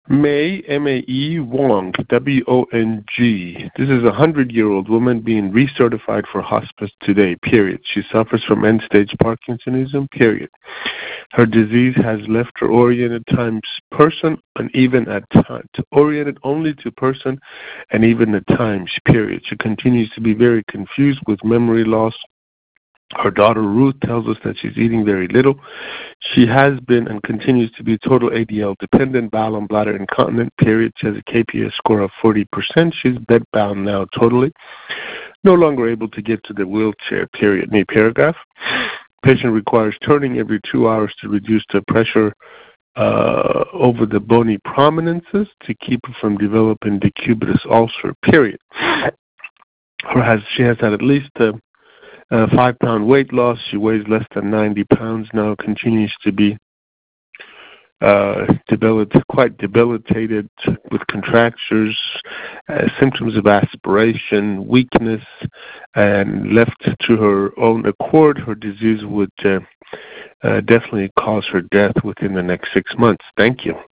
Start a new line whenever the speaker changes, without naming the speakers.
Mae, M-A-E, Wong, W-O-N-G. This is a 100-year-old woman being recertified for hospice today, period. She suffers from end-stage Parkinsonism, period. Her disease has left her oriented times person and even at times, oriented only to person and even at times, period. She continues to be very confused with memory loss. Her daughter Ruth tells us that she's eating very little. She has been and continues to be total ADL dependent, bowel and bladder incontinent, period. She has a KPS score of 40%. She's bedbound now totally. No longer able to get to the wheelchair, period. New paragraph. Patient requires turning every 2 hours to reduce the pressure over the bony prominences to keep her from developing decubitus ulcer, period. She has had at least 5-pound weight loss. She weighs less than 90 pounds now, continues to be quite debilitated with contractures, symptoms of aspiration, weakness, and left to her own accord, her disease would definitely cause her death within the next 6 months. Thank you.